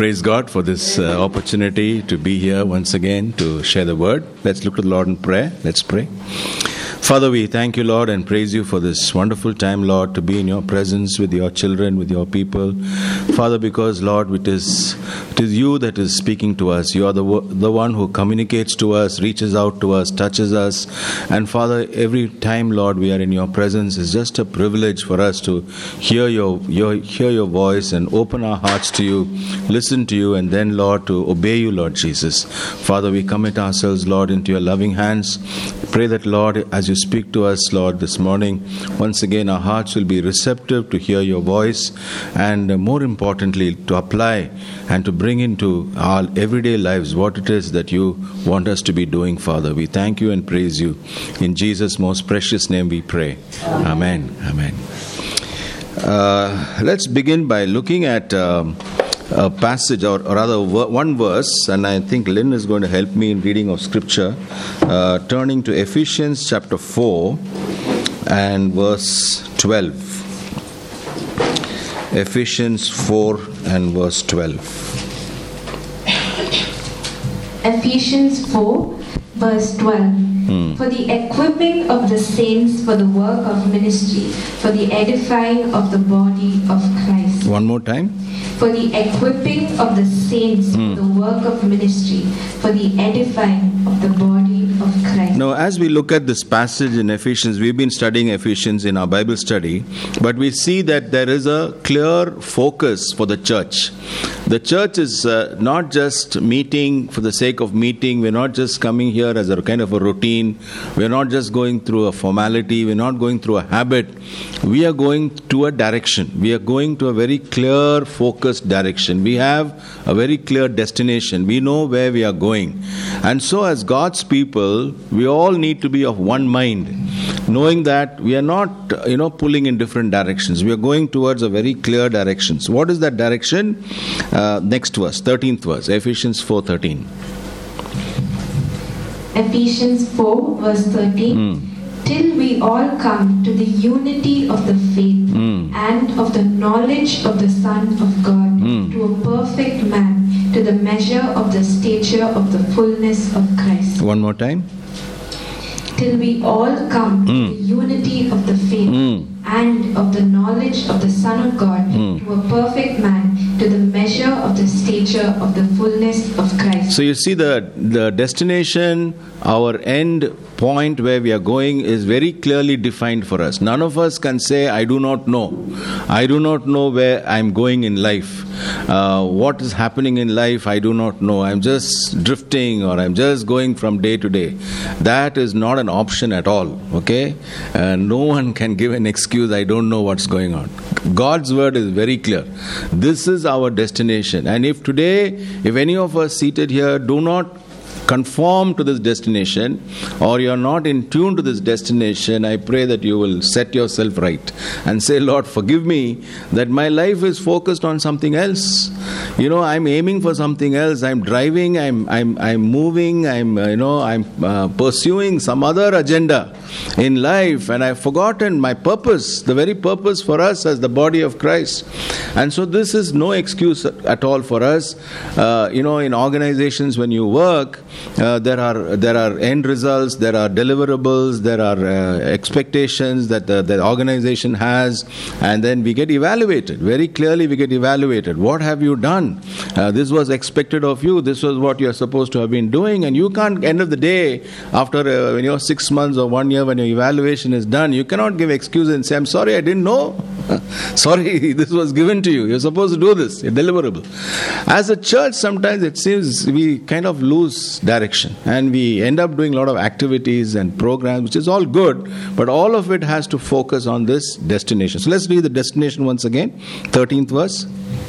Praise God for this opportunity to be here once again to share the word. Let's look to the Lord in prayer. Let's pray. Father, we thank you, Lord, and praise you for this wonderful time, Lord, to be in your presence with your children, with your people. Father, because, Lord, it is you that is speaking to us. You are the one who communicates to us, reaches out to us, touches us. And Father, every time, Lord, we are in your presence, is just a privilege for us to hear your voice and open our hearts to you, listen to you, and then, Lord, to obey you, Lord Jesus. Father, we commit ourselves, Lord, into your loving hands. Pray that, Lord, as you speak to us, Lord, this morning, once again our hearts will be receptive to hear your voice, and more importantly, to apply and to bring into our everyday lives what it is that you want us to be doing, Father. We thank you and praise you. In Jesus' most precious name we pray. Amen. Amen. Let's begin by looking at a passage, or rather one verse, and I think Lynn is going to help me in reading of scripture, turning to Ephesians chapter 4 and verse 12. Ephesians 4 and verse 12. Ephesians 4 verse 12. For the equipping of the saints for the work of ministry, for the edifying of the body of Christ. One more time. For the equipping of the saints for the work of ministry, for the edifying of the body of Christ. Now, as we look at this passage in Ephesians, we've been studying Ephesians in our Bible study, but we see that there is a clear focus for the church. The church is not just meeting for the sake of meeting. We're not just coming here as a kind of a routine. We're not just going through a formality. We're not going through a habit. We are going to a direction. We are going to a very clear, focused direction. We have a very clear destination. We know where we are going. And so as God's people, we all need to be of one mind, knowing that we are not, pulling in different directions. We are going towards a very clear direction. So what is that direction? Next verse, 13th verse, Ephesians 4:13. Ephesians 4 verse 13. Till we all come to the unity of the faith and of the knowledge of the Son of God, to a perfect man, to the measure of the stature of the fullness of Christ. One more time. Till we all come to the unity of the faith and of the knowledge of the Son of God, to a perfect man, to the measure of the stature of the fullness of Christ. So you see the destination, our end point where we are going is very clearly defined for us. None of us can say, I do not know. I do not know where I'm going in life. What is happening in life, I do not know. I'm just drifting, or I'm just going from day to day. That is not an option at all. Okay? No one can give an excuse, I don't know what's going on. God's word is very clear. This is our destination. And if any of us seated here do not conform to this destination, or you're not in tune to this destination, I pray that you will set yourself right and say, Lord, forgive me that my life is focused on something else. I'm aiming for something else. I'm driving, I'm moving, I'm pursuing some other agenda in life, and I've forgotten my purpose, the very purpose for us as the body of Christ. And so this is no excuse at all for us. In organizations, when you work, there are end results, there are deliverables, there are expectations that the organization has, and then we get evaluated. Very clearly we get evaluated. What have you done? This was expected of you. This was what you're supposed to have been doing, and you can't, end of the day, after 6 months or 1 year when your evaluation is done, you cannot give excuses and say, I'm sorry, I didn't know. Sorry, this was given to you. You're supposed to do this. You're deliverable. As a church, sometimes it seems we kind of lose direction, and we end up doing a lot of activities and programs, which is all good, but all of it has to focus on this destination. So let's read the destination once again. 13th verse.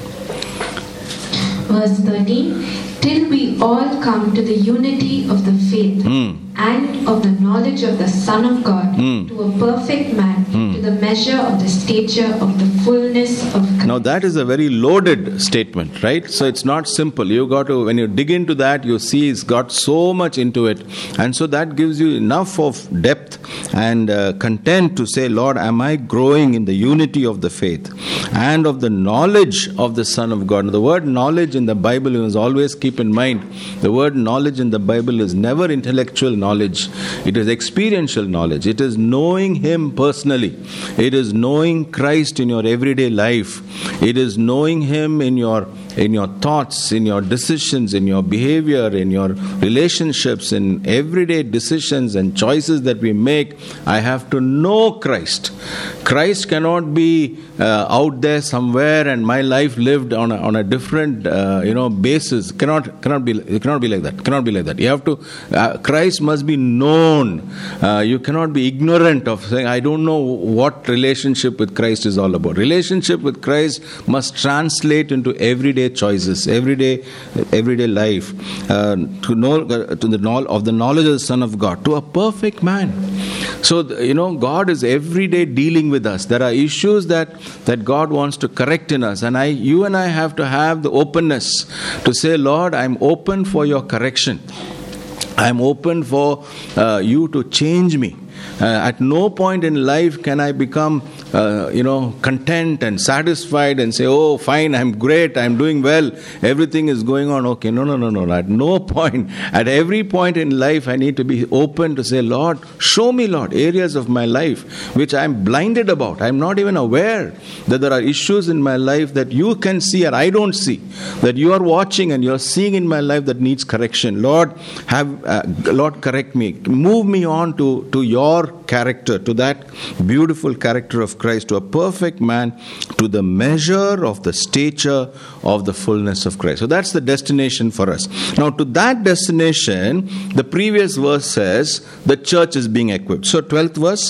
Verse 13. Till we all come to the unity of the faith and of the knowledge of the Son of God, to a perfect man, to the measure of the stature of the fullness of Christ. Now that is a very loaded statement, right? So it's not simple. You got to, when you dig into that, you see it's got so much into it, and so that gives you enough of depth and content to say, Lord, am I growing in the unity of the faith and of the knowledge of the Son of God? The word knowledge in the Bible, you must always keep in mind, the word knowledge in the Bible is never intellectual knowledge. It is experiential knowledge. It is knowing Him personally. It is knowing Christ in your everyday life. It is knowing Him in your thoughts, in your decisions, in your behavior, in your relationships, in everyday decisions and choices that we make. I have to know Christ. Christ cannot be out there somewhere and my life lived on a different basis. Cannot be like that. You have to. Christ must be known. You cannot be ignorant of saying, I don't know what relationship with Christ is all about. Relationship with Christ must translate into everyday choices, everyday life, to know the knowledge of the Son of God, to a perfect man. So God is every day dealing with us. There are issues that God wants to correct in us, and you and I have to have the openness to say, Lord, I'm open for your correction. I'm open for you to change me. At no point in life can I become content and satisfied and say, oh, fine, I'm great, I'm doing well, everything is going on okay. No. At no point, at every point in life, I need to be open to say, Lord, show me, Lord, areas of my life which I'm blinded about. I'm not even aware that there are issues in my life that you can see and I don't see, that you are watching and you're seeing in my life that needs correction. Lord, Lord, correct me. Move me on to your character, to that beautiful character of Christ, to a perfect man, to the measure of the stature of the fullness of Christ. So that's the destination for us. Now, to that destination, the previous verse says the church is being equipped. So 12th verse.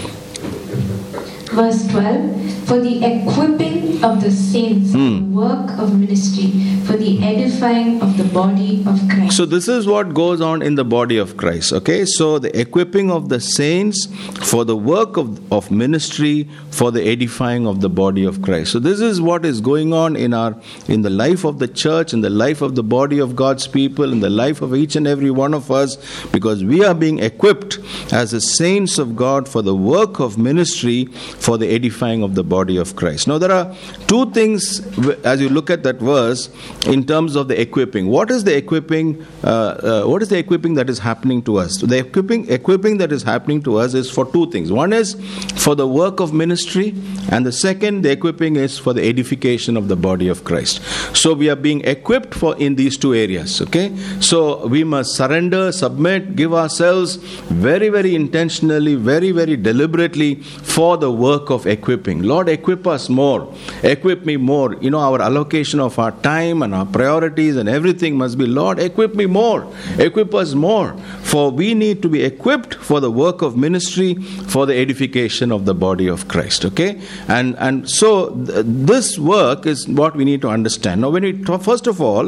Verse 12, for the equipping of the saints, the work of ministry, for the edifying of the body of Christ. So this is what goes on in the body of Christ. Okay, so the equipping of the saints for the work of ministry, for the edifying of the body of Christ. So this is what is going on in the life of the church, in the life of the body of God's people, in the life of each and every one of us, because we are being equipped as the saints of God for the work of ministry, for the edifying of the body of Christ. Now there are two things as you look at that verse in terms of the equipping. What is the equipping? What is the equipping that is happening to us? The equipping that is happening to us is for two things. One is for the work of ministry, and the second, the equipping is for the edification of the body of Christ. So we are being equipped for in these two areas. Okay, so we must surrender, submit, give ourselves very, very intentionally, very, very deliberately for the work of equipping. Lord, equip us more. Equip me more. Our allocation of our time and our priorities and everything must be, Lord, equip me more. Equip us more. For we need to be equipped for the work of ministry, for the edification of the body of Christ. Okay? And so this work is what we need to understand. Now, first of all,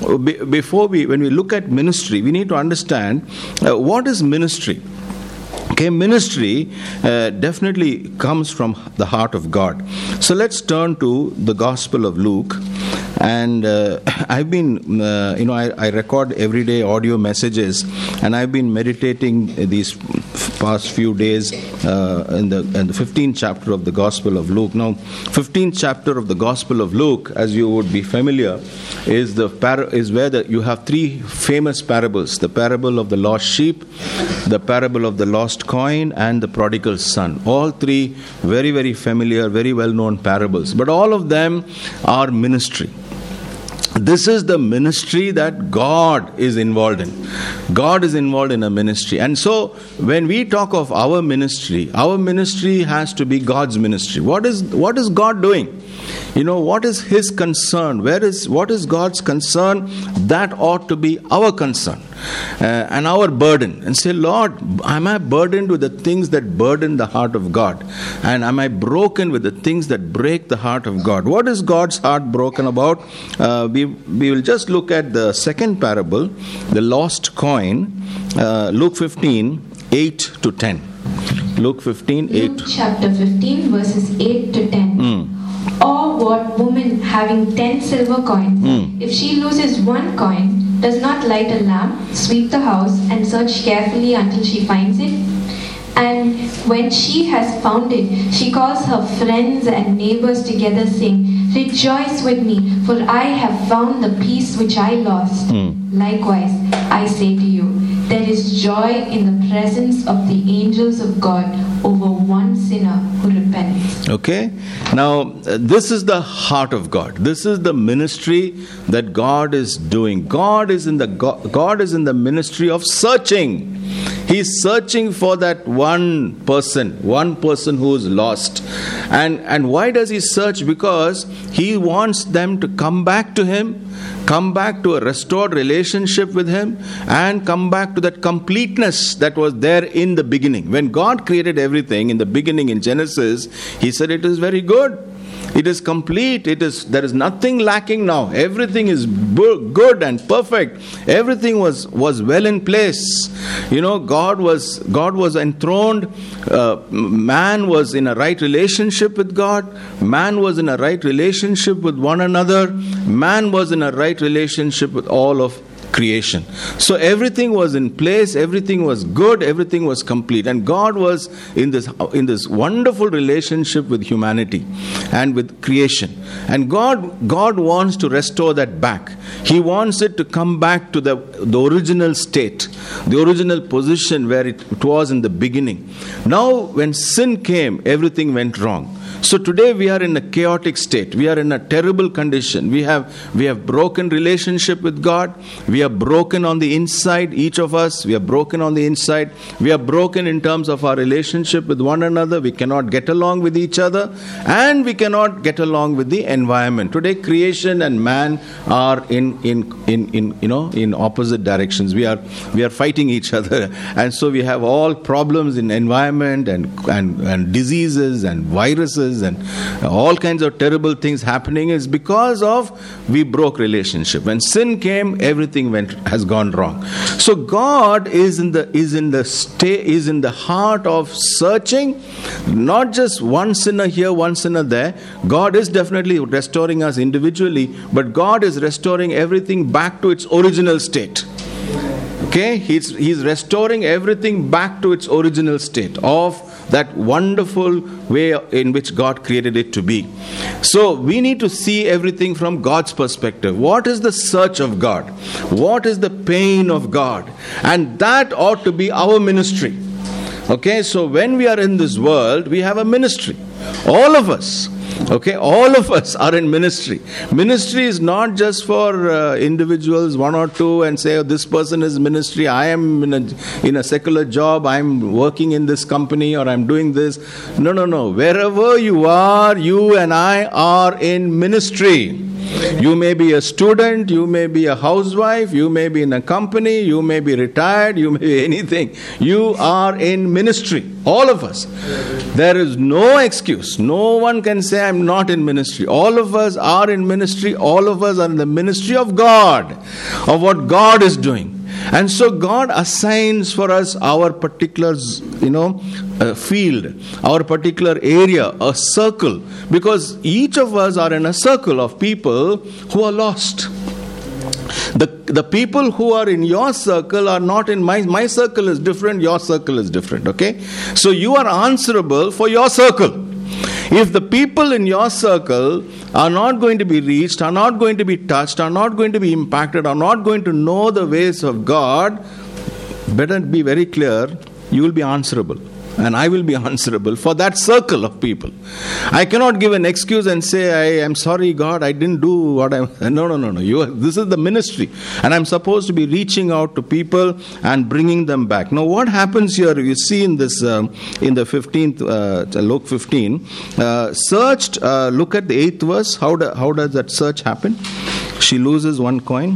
when we look at ministry, we need to understand what is ministry. Okay, ministry definitely comes from the heart of God. So let's turn to the Gospel of Luke. And I've been, I record everyday audio messages, and I've been meditating these past few days in the 15th chapter of the Gospel of Luke. Now, 15th chapter of the Gospel of Luke, as you would be familiar, is where you have three famous parables: the parable of the lost sheep, the parable of the lost coin, and the prodigal son. All three very, very familiar, very well-known parables, but all of them are ministry. This is the ministry that God is involved in. God is involved in a ministry. And so when we talk of our ministry has to be God's ministry. What is God doing? What is His concern? What is God's concern? That ought to be our concern and our burden. And say, Lord, am I burdened with the things that burden the heart of God? And am I broken with the things that break the heart of God? What is God's heart broken about? We will just look at the second parable, the lost coin, Luke 15, 8 to 10. Luke 15, 8. Luke chapter 15, verses 8 to 10. Or what woman having 10 silver coins, if she loses one coin, does not light a lamp, sweep the house, and search carefully until she finds it? And when she has found it, she calls her friends and neighbors together, saying, "Rejoice with me, for I have found the piece which I lost." Likewise, I say to you, there is joy in the presence of the angels of God over one sinner who repents. Okay? Now, this is the heart of God. This is the ministry that God is doing. God is in the ministry of searching. He's searching for that one person who is lost. And why does he search? Because he wants them to come back to him, come back to a restored relationship with him, and come back to that completeness that was there in the beginning. When God created everything in the beginning in Genesis, he said it is very good. It is complete. There is nothing lacking now. Everything is good and perfect. Everything was well in place. God was enthroned. Man was in a right relationship with God. Man was in a right relationship with one another. Man was in a right relationship with all of creation. So everything was in place, everything was good, everything was complete, and God was in this wonderful relationship with humanity and with creation. And God wants to restore that back. He wants it to come back to the original state, the original position where it was in the beginning. Now when sin came, everything went wrong. So today we are in a chaotic state. We are in a terrible condition. We have broken relationship with God. We are broken on the inside, each of us. We are broken on the inside. We are broken in terms of our relationship with one another. We cannot get along with each other, and we cannot get along with the environment. Today creation and man are in opposite directions. We are fighting each other, and so we have all problems in environment and diseases and viruses and all kinds of terrible things happening. Is because of we broke relationship. When sin came, everything has gone wrong. So God is in the heart of searching, not just one sinner here, one sinner there. God is definitely restoring us individually, but God is restoring everything back to its original state. Okay, he's restoring everything back to its original state of that wonderful way in which God created it to be. So we need to see everything from God's perspective. What is the search of God? What is the pain of God? And that ought to be our ministry. Okay, so when we are in this world, we have a ministry. All of us. Okay, all of us are in ministry. Ministry is not just for individuals, one or two, and say, oh, this person is ministry. I am in a secular job. I am working in this company, or I am doing this. No. Wherever you are, you and I are in ministry. You may be a student, you may be a housewife, you may be in a company, you may be retired, you may be anything. You are in ministry. All of us. There is no excuse. No one can say I'm not in ministry. All of us are in ministry. All of us are in the ministry of God, of what God is doing. And so God assigns for us our particular, field, our particular area, a circle, because each of us are in a circle of people who are lost. The people who are in your circle are not in my circle is different, your circle is different, okay? So you are answerable for your circle. If the people in your circle are not going to be reached, are not going to be touched, are not going to be impacted, are not going to know the ways of God, better be very clear, you will be answerable. And I will be answerable for that circle of people. I cannot give an excuse and say, I am sorry, God, I didn't do what I... No. This is the ministry. And I'm supposed to be reaching out to people and bringing them back. Now, what happens here, you see in this, in the 15th, Luke 15, searched, look at the 8th verse. How does that search happen? She loses one coin.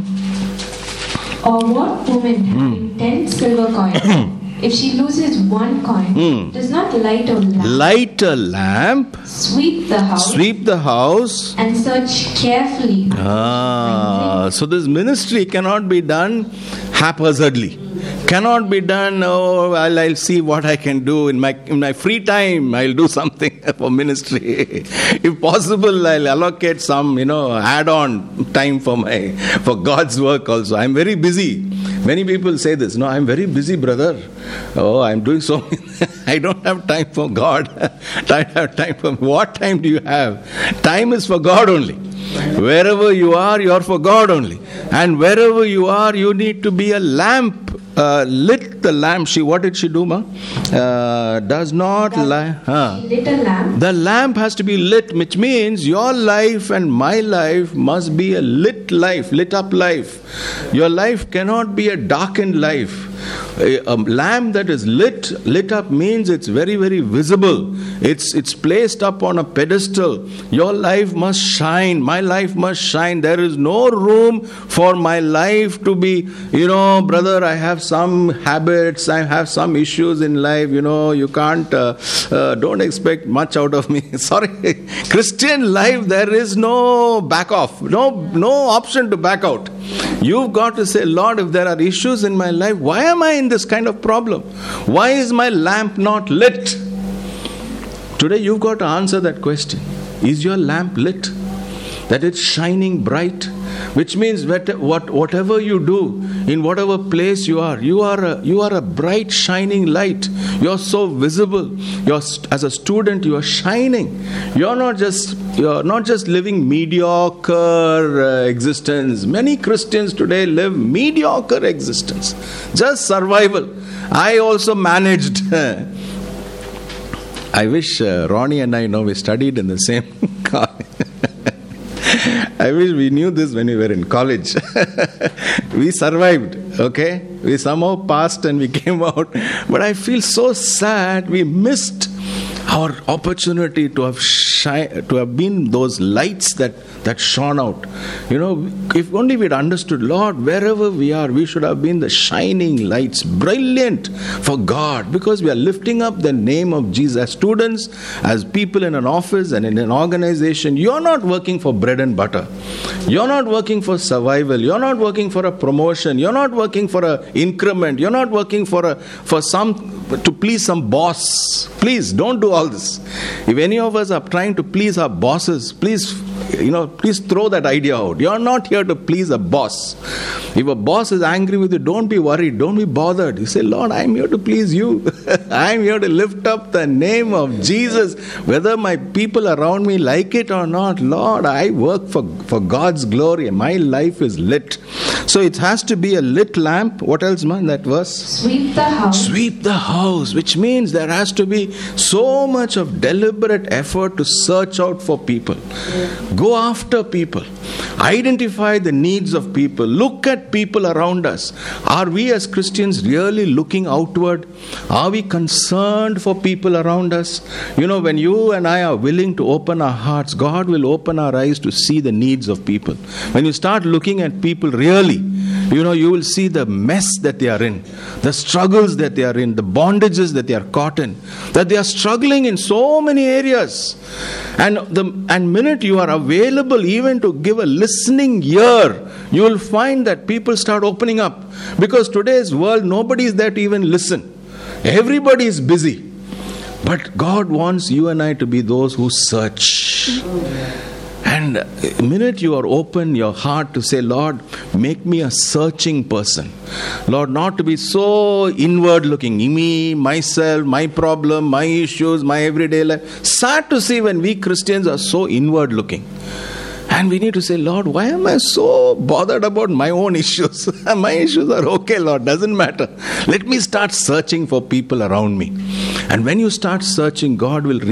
Or what woman having 10 silver coins, if she loses one coin, does not light a lamp, sweep the house, and search carefully. So this ministry cannot be done haphazardly. Cannot be done, I'll see what I can do in my free time. I'll do something for ministry. If possible, I'll allocate some, add-on time for God's work also. I'm very busy. Many people say this. No, I'm very busy, brother. Oh, I'm doing so many. I don't have time for God. I have time for... What time do you have? Time is for God only. Wherever you are for God only. And wherever you are, you need to be a lamp. Lit the lamp. What did she do, ma? Does not lie. She lit a lamp. The lamp has to be lit, which means your life and my life must be a lit life, lit up life. Your life cannot be a darkened life. A lamp that is lit up means it's very, very visible. It's placed up on a pedestal. Your life must shine. My life must shine. There is no room for my life to be, brother, I have some habits, I have some issues in life, you can't, don't expect much out of me. Sorry. Christian life, there is no back off. No option to back out. You've got to say, Lord, if there are issues in my life, why am I in this kind of problem? Why is my lamp not lit? Today you've got to answer that question. Is your lamp lit? That it's shining bright? Which means whatever you do, in whatever place you are a bright shining light. You're so visible. As a student, you are shining. You're not just living mediocre existence. Many Christians today live mediocre existence, just survival. I also managed. I wish Ronnie and I we studied in the same college. I wish we knew this when we were in college. We survived, okay? We somehow passed and we came out. But I feel so sad we missed our opportunity to have been those lights that shone out. If only we'd understood, Lord, wherever we are, we should have been the shining lights, brilliant for God, because we are lifting up the name of Jesus. As students, as people in an office and in an organization, you're not working for bread and butter. You're not working for survival. You're not working for a promotion. You're not working for an increment. You're not working to please some boss. Please don't do all this. If any of us are trying to please our bosses, please throw that idea out. You're not here to please a boss. If a boss is angry with you, don't be worried, don't be bothered. You say, Lord, I'm here to please you. I'm here to lift up the name of Jesus. Whether my people around me like it or not, Lord, I work for God's glory. My life is lit. So it has to be a lit lamp. What else, man, that verse? Sweep the house. Sweep the house, which means there has to be so much of deliberate effort to search out for people. Go after people. Identify the needs of people. Look at people around us. Are we as Christians really looking outward? Are we concerned for people around us? When you and I are willing to open our hearts, God will open our eyes to see the needs of people. When you start looking at people really, you will see the mess that they are in, the struggles that they are in, the bondages that they are caught in, that they are struggling in so many areas. And minute you are available even to give a listening ear, you will find that people start opening up. Because today's world, nobody is there to even listen. Everybody is busy. But God wants you and I to be those who search. And the minute you are open your heart to say, Lord, make me a searching person. Lord, not to be so inward looking. Me, myself, my problem, my issues, my everyday life. Sad to see when we Christians are so inward looking. And we need to say, Lord, why am I so bothered about my own issues? My issues are okay, Lord, doesn't matter. Let me start searching for people around me. And when you start searching, God will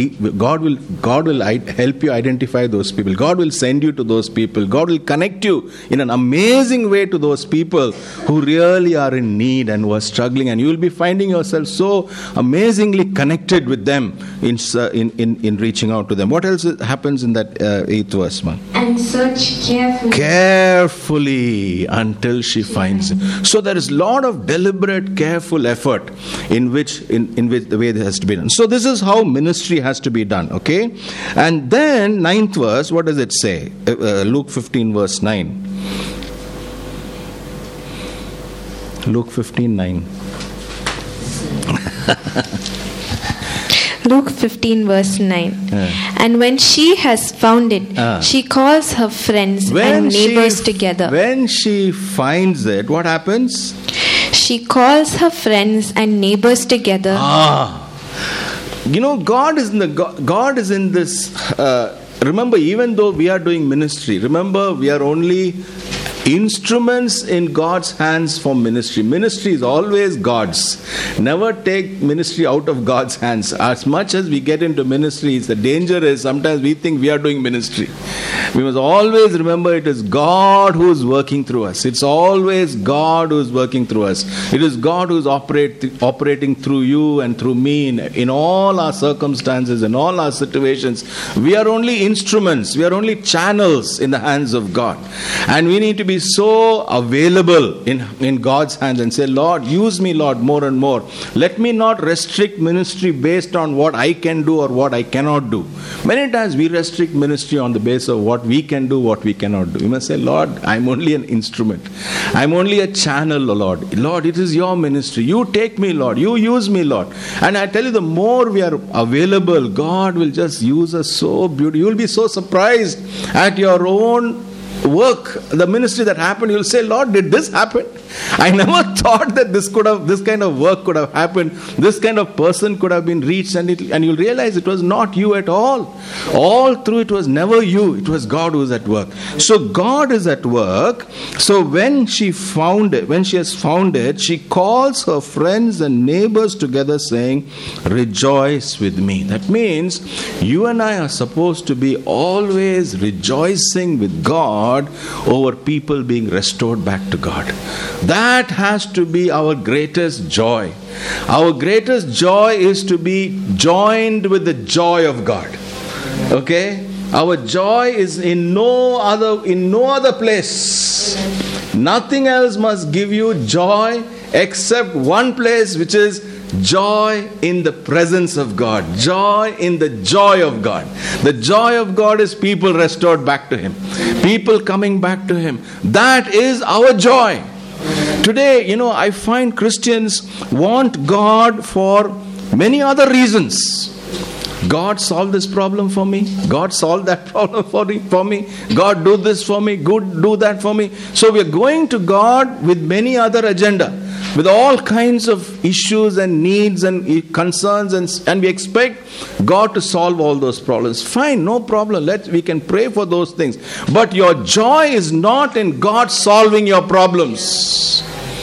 help you identify those people. God will send you to those people. God will connect you in an amazing way to those people who really are in need and who are struggling. And you will be finding yourself so amazingly connected with them in reaching out to them. What else happens in that 8th verse, man? And search carefully until she finds him. So there is a lot of deliberate, careful effort in which the way it has to be done. So this is how ministry has to be done, okay? And then 9th verse, what does it say? Luke 15 verse 9. Luke 15:9. Luke 15 verse 9. And when she has found it, she calls her friends and neighbors together. When she finds it, what happens? She calls her friends and neighbors together. God is in this. Remember, even though we are doing ministry, remember we are only instruments in God's hands for ministry. Ministry is always God's. Never take ministry out of God's hands. As much as we get into ministry, the danger is sometimes we think we are doing ministry. We must always remember it is God who is working through us. It's always God who is working through us. It is God who is operating through you and through me in all our circumstances, in all our situations. We are only instruments. We are only channels in the hands of God. And we need to be so available in God's hands and say, Lord, use me, Lord, more and more. Let me not restrict ministry based on what I can do or what I cannot do. Many times we restrict ministry on the basis of what we can do, what we cannot do. You must say, Lord, I'm only an instrument. I'm only a channel, Lord. Lord, it is your ministry. You take me, Lord. You use me, Lord. And I tell you, the more we are available, God will just use us so beautifully. You will be so surprised at your own work, the ministry that happened. You'll say, Lord, did this happen? I never thought that this kind of work could have happened. This kind of person could have been reached, and you'll realize it was not you at all. All through it was never you. It was God who was at work. So God is at work. So when she has found it, she calls her friends and neighbors together, saying, rejoice with me. That means you and I are supposed to be always rejoicing with God over people being restored back to God. That has to be our greatest joy. Our greatest joy is to be joined with the joy of God. Okay? Our joy is in no other place. Nothing else must give you joy except one place, which is joy in the presence of God. Joy in the joy of God. The joy of God is people restored back to Him. People coming back to Him. That is our joy. Today, I find Christians want God for many other reasons. God solved this problem for me. God solved that problem for me. God do this for me. God do that for me. So we are going to God with many other agenda, with all kinds of issues and needs and concerns, and we expect God to solve all those problems. Fine, no problem. We can pray for those things. But your joy is not in God solving your problems.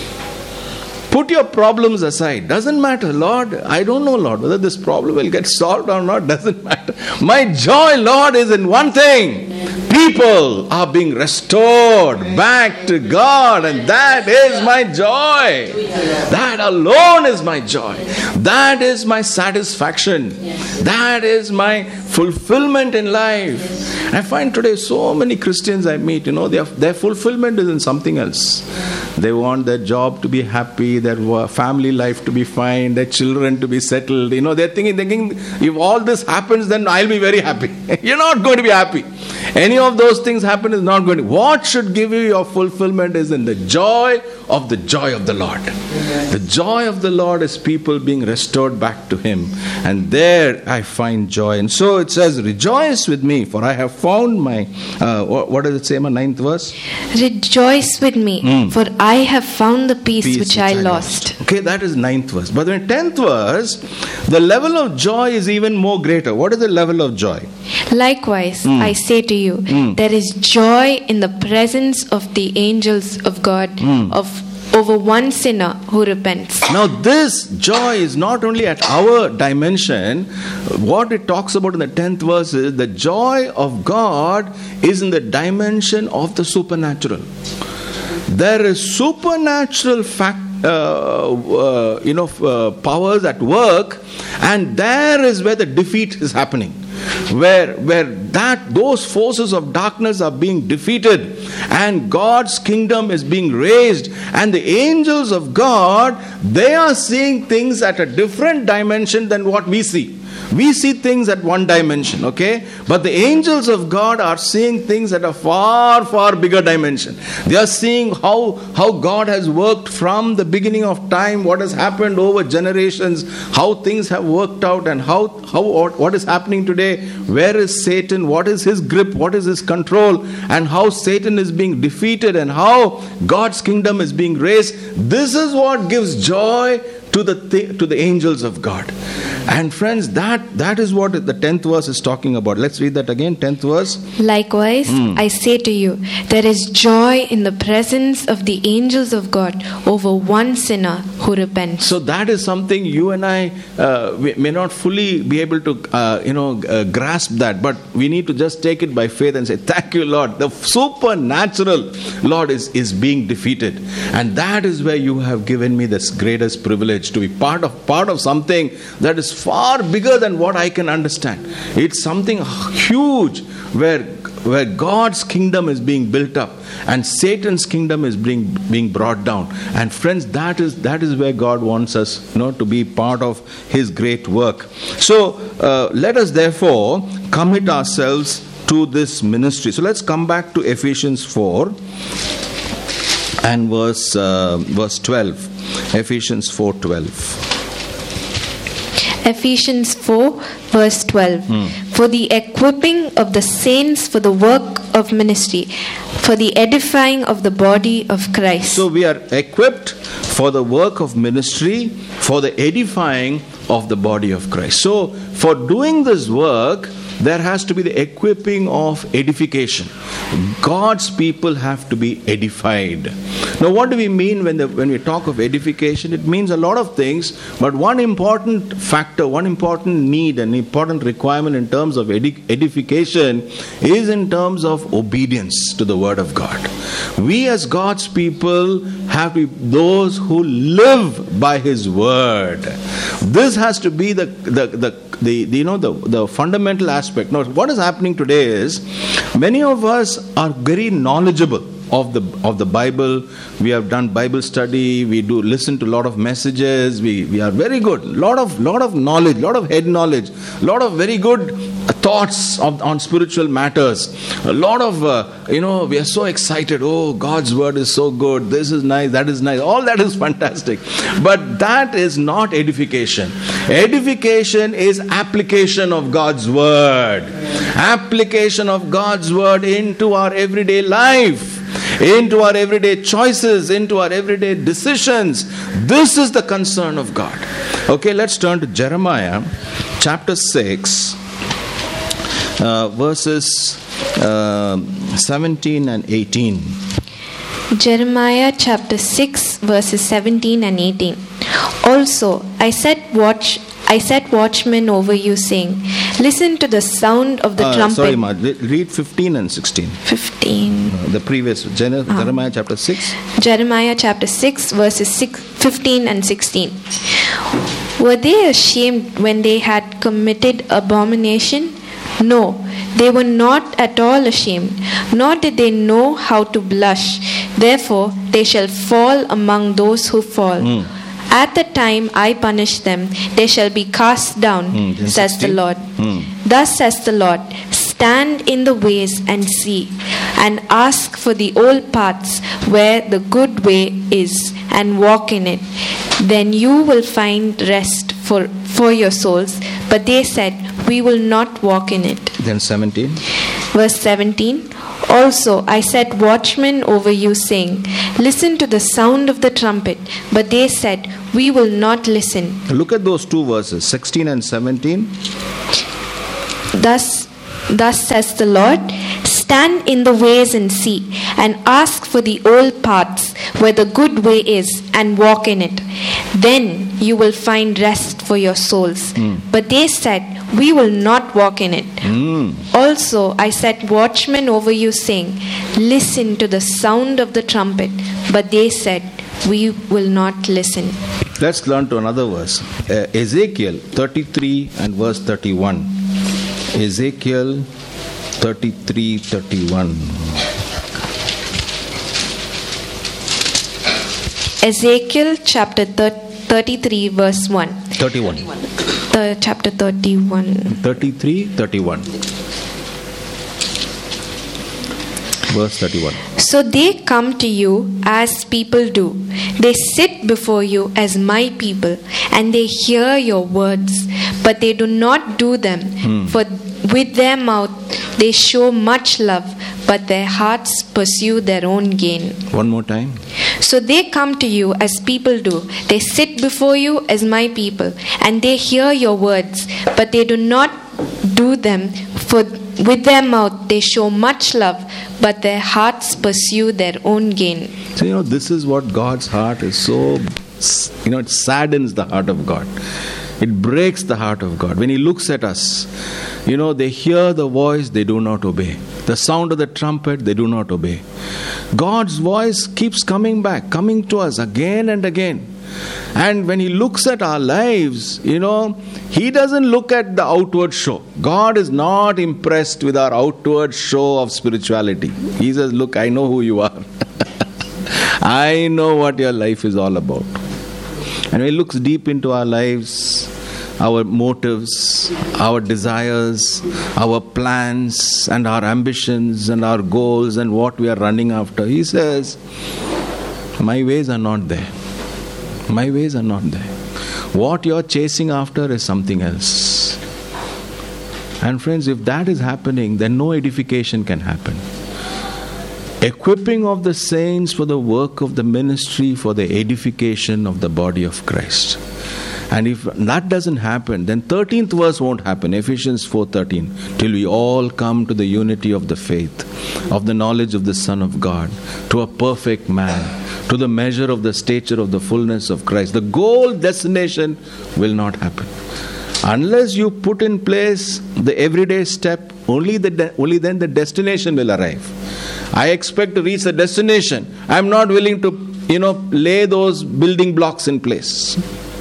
Put your problems aside. Doesn't matter, Lord. I don't know, Lord, whether this problem will get solved or not. Doesn't matter. My joy, Lord, is in one thing. People are being restored back to God, and that is my joy. That alone is my joy. That is my satisfaction. That is my fulfillment in life. I find today so many Christians I meet, their fulfillment is in something else. They want their job to be happy, their family life to be fine, their children to be settled. They're thinking, if all this happens, then I'll be very happy. You're not going to be happy. Any of those things happen is not going to. What should give you your fulfillment is in the joy of the Lord. The joy of the Lord is people being restored back to Him. And there I find joy. And so it says, rejoice with me, for I have found my, what does it say in my 9th verse? Rejoice with me, for I have found the peace which I lost. Okay, that is 9th verse. But in 10th verse, the level of joy is even more greater. What is the level of joy? Likewise, I say to you, there is joy in the presence of the angels of God over one sinner who repents. Now this joy is not only at our dimension. What it talks about in the 10th verse is the joy of God is in the dimension of the supernatural. There is supernatural powers at work, and there is where the defeat is happening. Where those forces of darkness are being defeated and God's kingdom is being raised, and the angels of God, they are seeing things at a different dimension than what we see. We see things at one dimension, okay? But the angels of God are seeing things at a far, far bigger dimension. They are seeing how God has worked from the beginning of time, what has happened over generations, how things have worked out, and what is happening today. Where is Satan? What is his grip? What is his control? And how Satan is being defeated and how God's kingdom is being raised. This is what gives joy to the angels of God. And friends, that is what the 10th verse is talking about. Let's read that again, 10th verse. Likewise, I say to you, there is joy in the presence of the angels of God over one sinner who repents. So that is something you and I we may not fully be able to grasp that, but we need to just take it by faith and say, thank you, Lord. The supernatural, Lord, is being defeated. And that is where you have given me this greatest privilege to be part of something that is far bigger than what I can understand. It's something huge where God's kingdom is being built up and Satan's kingdom is being brought down. And friends, that is where God wants us to be part of His great work. So let us therefore commit ourselves to this ministry. So let's come back to Ephesians 4 and verse 12. Ephesians 4:12. Ephesians 4 verse 12. For the equipping of the saints for the work of ministry, for the edifying of the body of Christ. So we are equipped for the work of ministry, for the edifying of the body of Christ. So for doing this work, there has to be the equipping of edification. God's people have to be edified. Now, what do we mean when we talk of edification? It means a lot of things, but one important factor, one important need, an important requirement in terms of edification is in terms of obedience to the Word of God. We as God's people have to be those who live by His Word. This has to be the fundamental aspect. Now, what is happening today is many of us are very knowledgeable of the Bible. We have done Bible study. We do listen to a lot of messages. We are very good. Lot of knowledge, lot of head knowledge, lot of very good thoughts on spiritual matters. A lot of we are so excited. Oh, God's word is so good. This is nice. That is nice. All that is fantastic. But that is not edification. Edification is application of God's word. Application of God's word into our everyday life, into our everyday choices, into our everyday decisions. This is the concern of God. Okay, let's turn to Jeremiah chapter 6, verses 17 and 18. Jeremiah chapter 6 verses 17 and 18. Also, I set watchmen over you, saying, listen to the sound of the trumpet. Sorry, Ma, read 15 and 16. 15. The previous, Jeremiah chapter 6. Jeremiah chapter 6 verses 15 and 16. Were they ashamed when they had committed abomination? No, they were not at all ashamed, nor did they know how to blush. Therefore, they shall fall among those who fall. At the time I punish them, they shall be cast down, says the Lord. Thus says the Lord, stand in the ways and see, and ask for the old paths where the good way is, and walk in it. Then you will find rest for your souls. But they said, we will not walk in it. Then 17. Verse 17. Also I set watchmen over you, saying, listen to the sound of the trumpet. But they said, we will not listen. Look at those two verses, 16 and 17. Thus says the Lord, stand in the ways and see, and ask for the old paths where the good way is, and walk in it. Then you will find rest for your souls. But they said, we will not walk in it. Also I set watchmen over you, saying, listen to the sound of the trumpet. But they said, we will not listen. Let's learn to another verse. Ezekiel 33 and verse 31. Ezekiel 33:31. Ezekiel chapter 33 verse 1. 31. Chapter 31. 33:31. Verse 31. So they come to you as people do. They sit before you as my people, and they hear your words, but they do not do them. For with their mouth they show much love, but their hearts pursue their own gain. One more time. So they come to you as people do. They sit before you as my people, and they hear your words, but they do not do them. For with their mouth they show much love, but their hearts pursue their own gain. So, this is what God's heart is so, it saddens the heart of God. It breaks the heart of God. When He looks at us, they hear the voice, they do not obey. The sound of the trumpet, they do not obey. God's voice keeps coming back, coming to us again and again. And when He looks at our lives, He doesn't look at the outward show. God is not impressed with our outward show of spirituality. He says, look, I know who you are. I know what your life is all about. And He looks deep into our lives, our motives, our desires, our plans and our ambitions and our goals and what we are running after. He says, my ways are not there. My ways are not there. What you're chasing after is something else. And friends, if that is happening, then no edification can happen. Equipping of the saints for the work of the ministry, for the edification of the body of Christ. And if that doesn't happen, then 13th verse won't happen. Ephesians 4:13. Till we all come to the unity of the faith, of the knowledge of the Son of God, to a perfect man, to the measure of the stature of the fullness of Christ. The goal destination will not happen. Unless you put in place the everyday step, only then the destination will arrive. I expect to reach the destination. I am not willing to, lay those building blocks in place.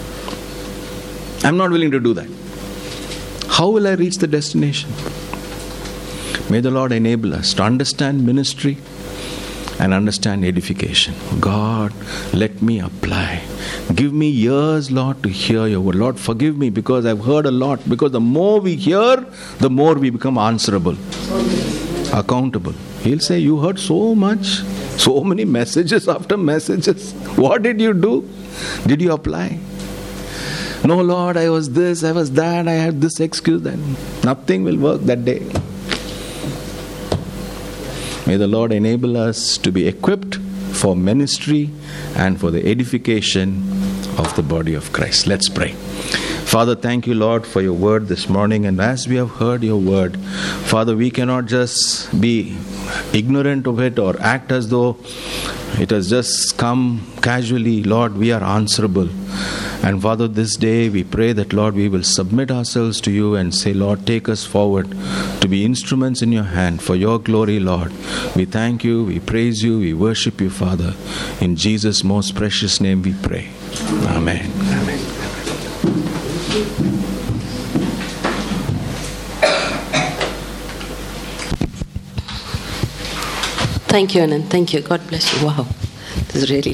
I am not willing to do that. How will I reach the destination? May the Lord enable us to understand ministry and understand edification. God, let me apply. Give me ears, Lord, to hear your word. Lord, forgive me because I've heard a lot. Because the more we hear, the more we become answerable, accountable. He'll say, you heard so much, so many messages after messages. What did you do? Did you apply? No, Lord, I was this, I was that, I had this excuse. That nothing will work that day. May the Lord enable us to be equipped for ministry and for the edification of the body of Christ. Let's pray. Father, thank you, Lord, for your word this morning. And as we have heard your word, Father, we cannot just be ignorant of it or act as though it has just come casually. Lord, we are answerable. And Father, this day we pray that, Lord, we will submit ourselves to you and say, Lord, take us forward to be instruments in your hand for your glory, Lord. We thank you, we praise you, we worship you, Father. In Jesus' most precious name we pray. Amen. Amen. Thank you, Anand. Thank you. God bless you. Wow. This is really